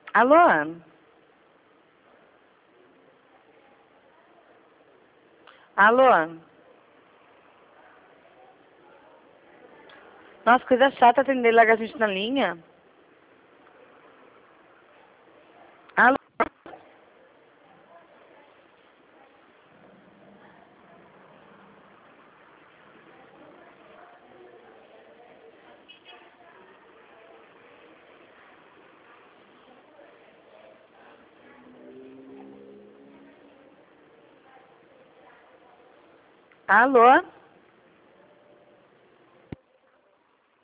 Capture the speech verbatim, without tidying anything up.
Alô? Alô? Nossa, coisa chata atender larga a gente na linha. Alô? Alô?